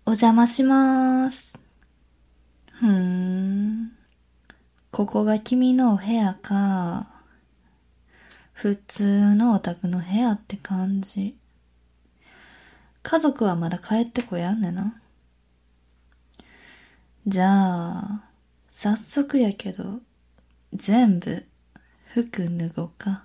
お邪魔しまーす。ふーん。ここが君のお部屋か。普通のお宅の部屋って感じ。家族はまだ帰ってこやんねな。じゃあ、早速やけど、全部服脱ごうか。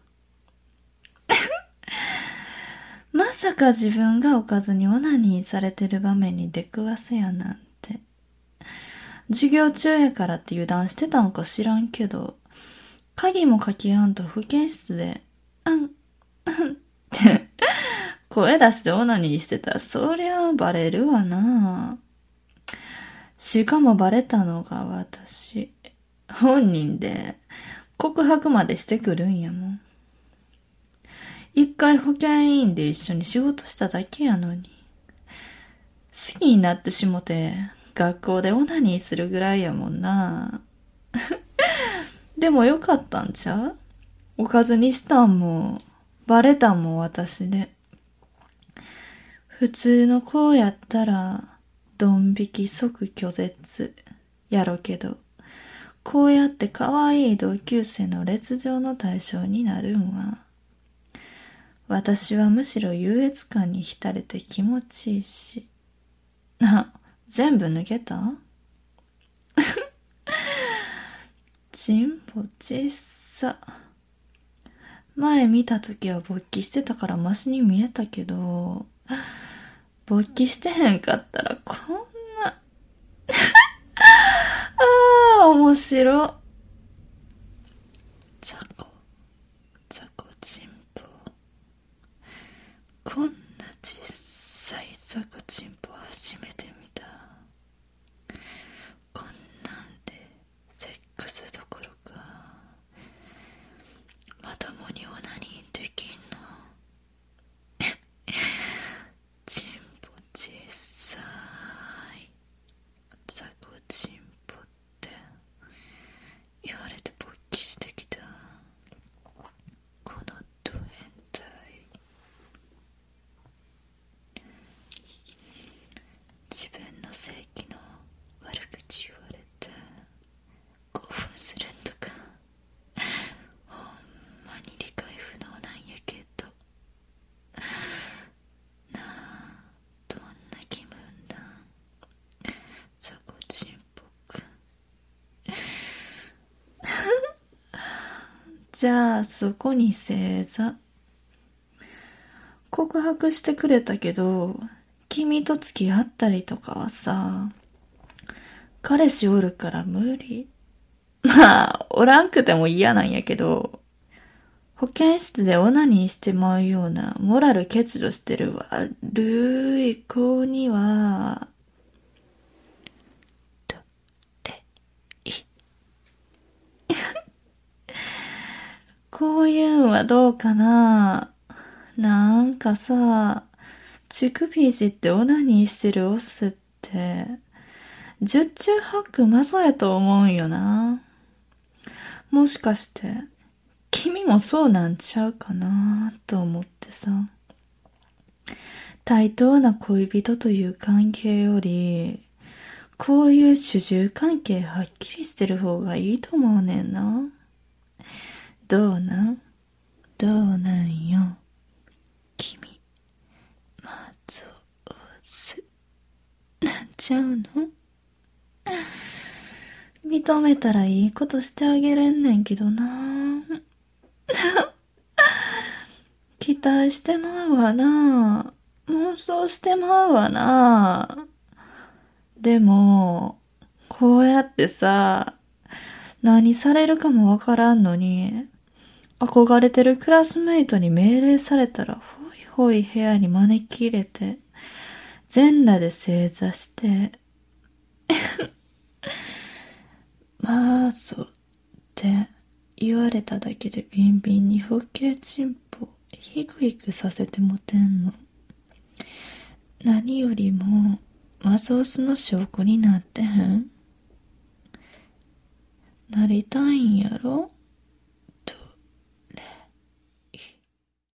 まさか自分がおかずにオナニーされてる場面に出くわせやなんて。授業中やからって油断してたんか知らんけど、鍵もかけやんと保健室で、うんって声出してオナニーしてたらそりゃバレるわな。しかもバレたのが私。本人で告白までしてくるんやもん。一回保健委員で一緒に仕事しただけやのに。好きになってしもて、学校でオナニーするぐらいやもんな。でもよかったんちゃう？おかずにしたんも、バレたんも私で。普通の子やったら、ドン引き即拒絶やろけど、こうやって可愛い同級生の烈情の対象になるんは、私はむしろ優越感に浸れて気持ちいいし。全部脱げた？チンポちっさ。前見た時は勃起してたからマシに見えたけど、勃起してへんかったらこんな、面白。ザコ、ザコチンポ。こんな小さいザコチンポ初めて見た。こんなんでセックスどころか、まともにオナニーできんの？チンポ小さいザコチンポって言われて勃起してきた。このド変態。自分の性器の悪口言われて興奮するんとか、ほんまに理解不能なんやけど。なあ、どんな気分だ？ザコチンポくん。じゃあそこに正座。告白してくれたけど、君と付き合ったりとかはさ、彼氏おるから無理。まあ、おらんくても嫌なんやけど、保健室でオナニーしてまうようなモラル欠如してる悪い子には、どれいい。こういうんはどうかな。なんかさ、乳首いじってオナニーしてるオスって、十中八九マゾやと思うんよな。もしかして、君もそうなんちゃうかなと思ってさ。対等な恋人という関係より、こういう主従関係はっきりしてる方がいいと思うねんな。どうなん？どうなんよ。君、マゾウス、なんちゃうの？認めたらいいことしてあげれんねんけどな。期待してまうわな。妄想してまうわな。でも、こうやってさ、何されるかもわからんのに、憧れてるクラスメイトに命令されたら、ほいほい部屋に招き入れて、全裸で正座して、まあ、そうって言われただけでビンビンに風景チンポ、ヒクヒクさせてもてんの。何よりも、マゾースの証拠になってへん？なりたいんやろ？